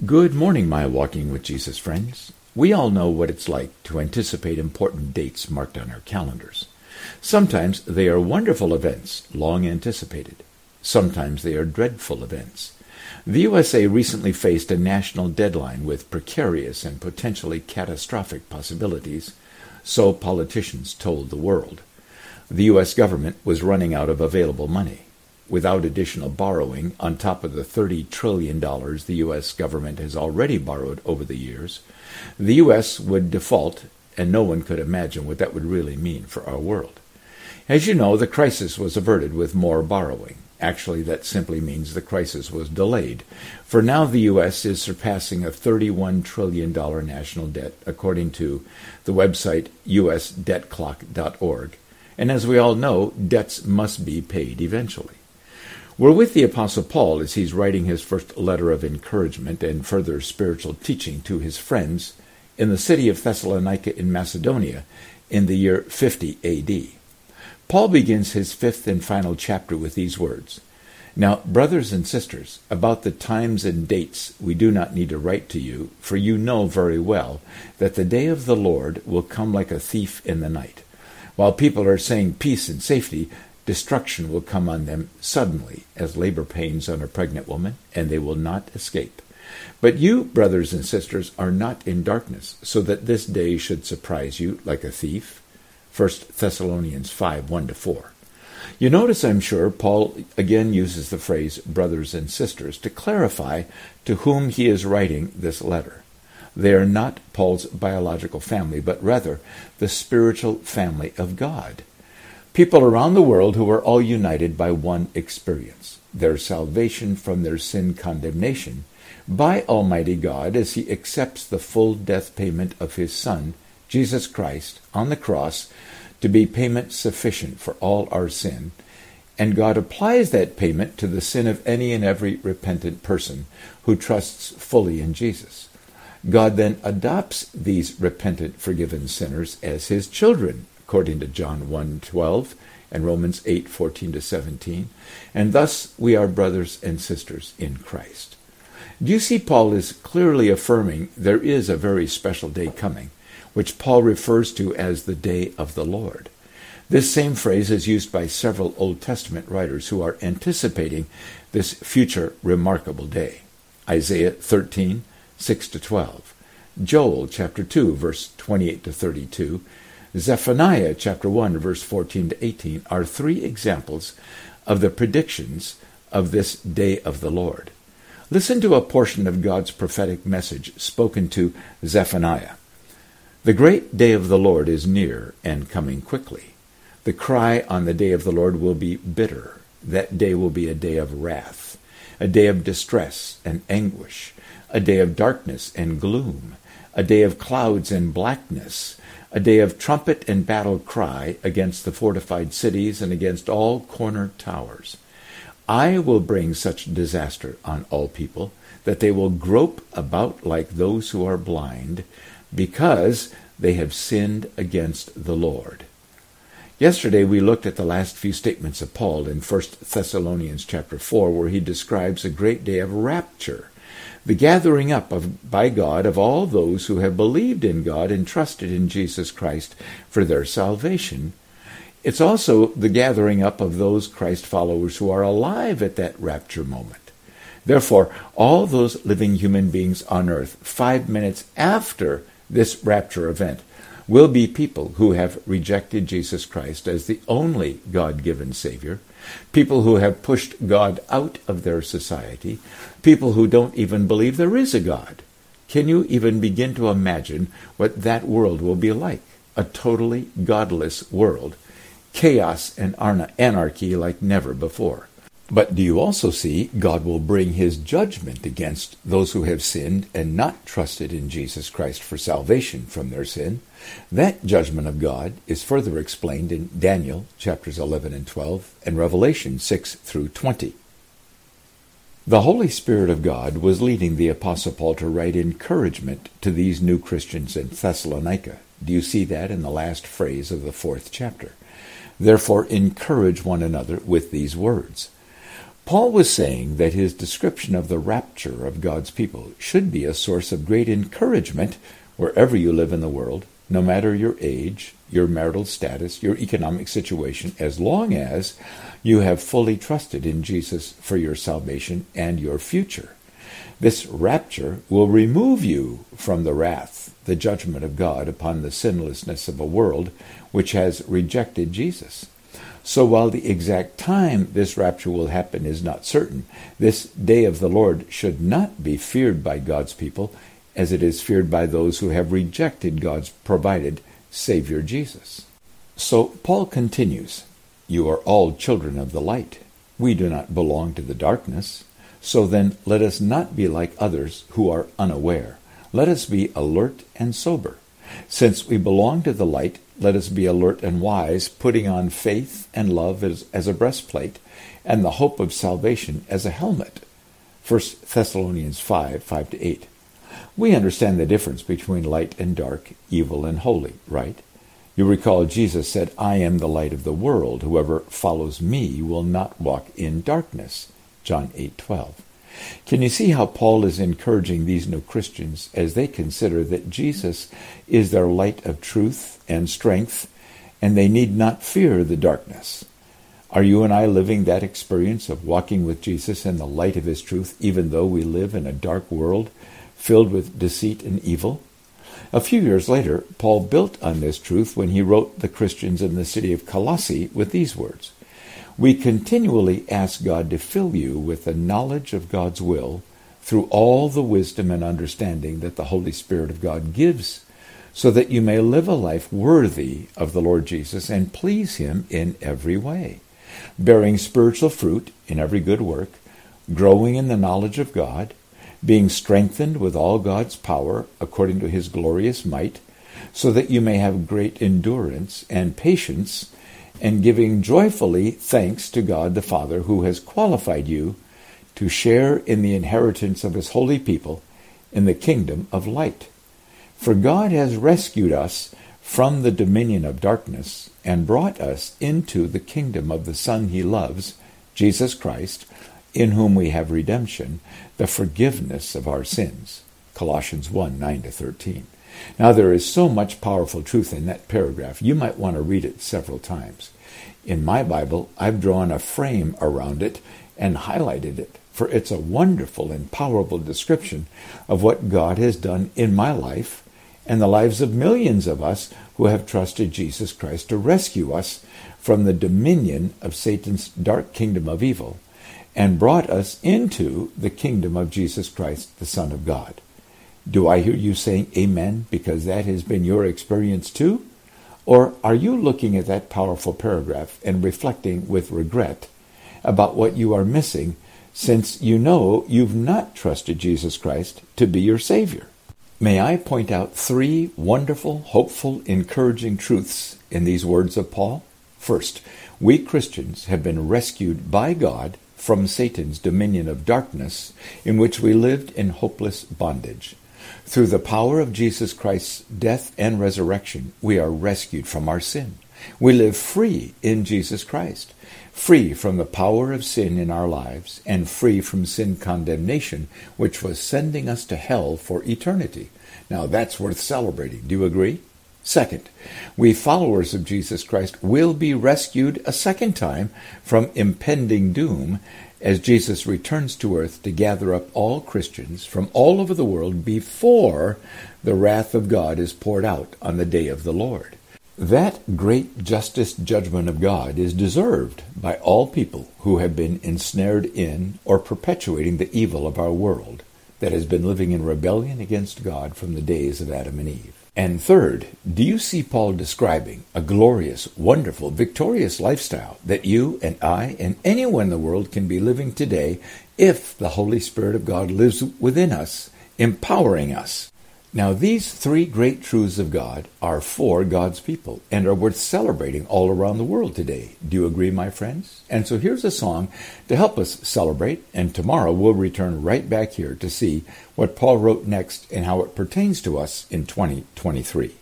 Good morning, my Walking with Jesus friends. We all know what it's like to anticipate important dates marked on our calendars. Sometimes they are wonderful events, long anticipated. Sometimes they are dreadful events. The USA recently faced a national deadline with precarious and potentially catastrophic possibilities, so politicians told the world. The U.S. government was running out of available money. Without additional borrowing, on top of the $30 trillion the U.S. government has already borrowed over the years, the U.S. would default, and no one could imagine what that would really mean for our world. As you know, the crisis was averted with more borrowing. Actually, that simply means the crisis was delayed. For now, the U.S. is surpassing a $31 trillion national debt, according to the website usdebtclock.org. And as we all know, debts must be paid eventually. We're with the Apostle Paul as he's writing his first letter of encouragement and further spiritual teaching to his friends in the city of Thessalonica in Macedonia in the year 50 A.D. Paul begins his fifth and final chapter with these words, "Now, brothers and sisters, about the times and dates we do not need to write to you, for you know very well that the day of the Lord will come like a thief in the night. While people are saying peace and safety, destruction will come on them suddenly, as labor pains on a pregnant woman, and they will not escape. But you, brothers and sisters, are not in darkness, so that this day should surprise you like a thief." 1 Thessalonians 5, 1-4. You notice, I'm sure, Paul again uses the phrase brothers and sisters to clarify to whom he is writing this letter. They are not Paul's biological family, but rather the spiritual family of God. People around the world who are all united by one experience, their salvation from their sin condemnation by Almighty God as he accepts the full death payment of his Son, Jesus Christ, on the cross to be payment sufficient for all our sin, and God applies that payment to the sin of any and every repentant person who trusts fully in Jesus. God then adopts these repentant, forgiven sinners as his children, according to John 1:12 and Romans 8:14-17, and thus we are brothers and sisters in Christ. Do you see Paul is clearly affirming there is a very special day coming, which Paul refers to as the day of the Lord. This same phrase is used by several Old Testament writers who are anticipating this future remarkable day. Isaiah 13, 6-12, Joel chapter 2, verse 28-32, Zephaniah chapter 1, verse 14-18 are three examples of the predictions of this day of the Lord. Listen to a portion of God's prophetic message spoken to Zephaniah. "The great day of the Lord is near and coming quickly. The cry on the day of the Lord will be bitter. That day will be a day of wrath, a day of distress and anguish, a day of darkness and gloom, a day of clouds and blackness, a day of trumpet and battle cry against the fortified cities and against all corner towers. I will bring such disaster on all people that they will grope about like those who are blind, because they have sinned against the Lord." Yesterday we looked at the last few statements of Paul in 1 Thessalonians chapter 4, where he describes a great day of rapture, the gathering up by God of all those who have believed in God and trusted in Jesus Christ for their salvation. It's also the gathering up of those Christ followers who are alive at that rapture moment. Therefore, all those living human beings on earth 5 minutes after this rapture event will be people who have rejected Jesus Christ as the only God-given Savior, people who have pushed God out of their society, people who don't even believe there is a God. Can you even begin to imagine what that world will be like? A totally godless world, chaos and anarchy like never before. But do you also see God will bring his judgment against those who have sinned and not trusted in Jesus Christ for salvation from their sin? That judgment of God is further explained in Daniel chapters 11 and 12 and Revelation 6-20. The Holy Spirit of God was leading the Apostle Paul to write encouragement to these new Christians in Thessalonica. Do you see that in the last phrase of the 4th chapter? Therefore, encourage one another with these words. Paul was saying that his description of the rapture of God's people should be a source of great encouragement wherever you live in the world, no matter your age, your marital status, your economic situation, as long as you have fully trusted in Jesus for your salvation and your future. This rapture will remove you from the wrath, the judgment of God upon the sinlessness of a world which has rejected Jesus. So while the exact time this rapture will happen is not certain, this day of the Lord should not be feared by God's people as it is feared by those who have rejected God's provided Savior Jesus. So Paul continues, "You are all children of the light. We do not belong to the darkness. So then let us not be like others who are unaware. Let us be alert and sober. Since we belong to the light, let us be alert and wise, putting on faith and love as a breastplate, and the hope of salvation as a helmet." 1 Thessalonians 5:5-8. We understand the difference between light and dark, evil and holy, right? You recall Jesus said, "I am the light of the world. Whoever follows me will not walk in darkness." John 8:12. Can you see how Paul is encouraging these new Christians as they consider that Jesus is their light of truth and strength, and they need not fear the darkness? Are you and I living that experience of walking with Jesus in the light of his truth, even though we live in a dark world filled with deceit and evil? A few years later, Paul built on this truth when he wrote the Christians in the city of Colossae with these words, "We continually ask God to fill you with the knowledge of God's will through all the wisdom and understanding that the Holy Spirit of God gives, so that you may live a life worthy of the Lord Jesus and please him in every way, bearing spiritual fruit in every good work, growing in the knowledge of God, being strengthened with all God's power according to his glorious might, so that you may have great endurance and patience, and giving joyfully thanks to God the Father, who has qualified you to share in the inheritance of his holy people in the kingdom of light. For God has rescued us from the dominion of darkness and brought us into the kingdom of the Son he loves, Jesus Christ, in whom we have redemption, the forgiveness of our sins." Colossians 1:9-13. Now there is so much powerful truth in that paragraph, you might want to read it several times. In my Bible, I've drawn a frame around it and highlighted it, for it's a wonderful and powerful description of what God has done in my life and the lives of millions of us who have trusted Jesus Christ to rescue us from the dominion of Satan's dark kingdom of evil and brought us into the kingdom of Jesus Christ, the Son of God. Do I hear you saying amen because that has been your experience too? Or are you looking at that powerful paragraph and reflecting with regret about what you are missing since you know you've not trusted Jesus Christ to be your Savior? May I point out 3 wonderful, hopeful, encouraging truths in these words of Paul? First, we Christians have been rescued by God from Satan's dominion of darkness in which we lived in hopeless bondage. Through the power of Jesus Christ's death and resurrection, we are rescued from our sin. We live free in Jesus Christ, free from the power of sin in our lives, and free from sin condemnation, which was sending us to hell for eternity. Now that's worth celebrating. Do you agree? Second, we followers of Jesus Christ will be rescued a second time from impending doom as Jesus returns to earth to gather up all Christians from all over the world before the wrath of God is poured out on the day of the Lord. That great justice judgment of God is deserved by all people who have been ensnared in or perpetuating the evil of our world that has been living in rebellion against God from the days of Adam and Eve. And third, do you see Paul describing a glorious, wonderful, victorious lifestyle that you and I and anyone in the world can be living today if the Holy Spirit of God lives within us, empowering us? Now, these 3 great truths of God are for God's people and are worth celebrating all around the world today. Do you agree, my friends? And so here's a song to help us celebrate, and tomorrow we'll return right back here to see what Paul wrote next and how it pertains to us in 2023.